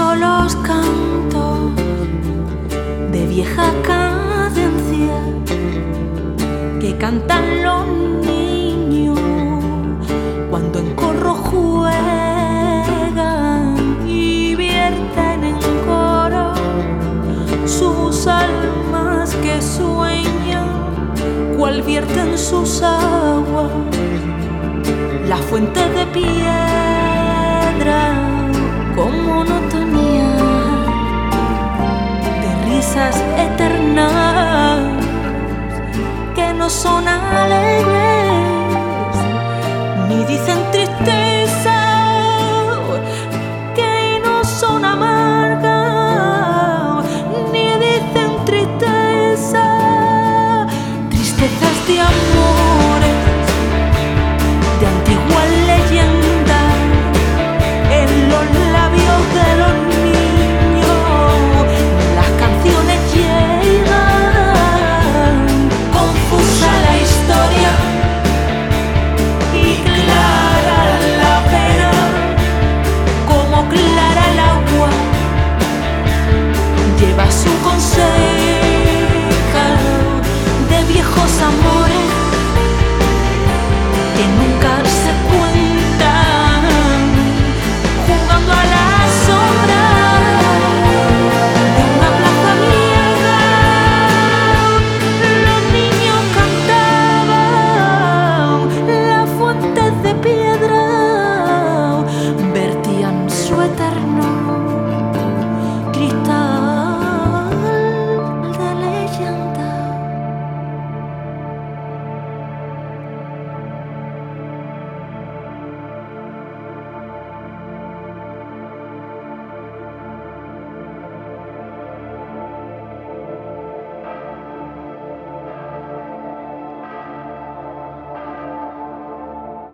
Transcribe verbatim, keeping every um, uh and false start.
son los cantos de vieja cadencia que cantan los niños cuando en corro juegan y vierten en coro sus almas que sueñan, cual vierten sus aguas la fuente de piel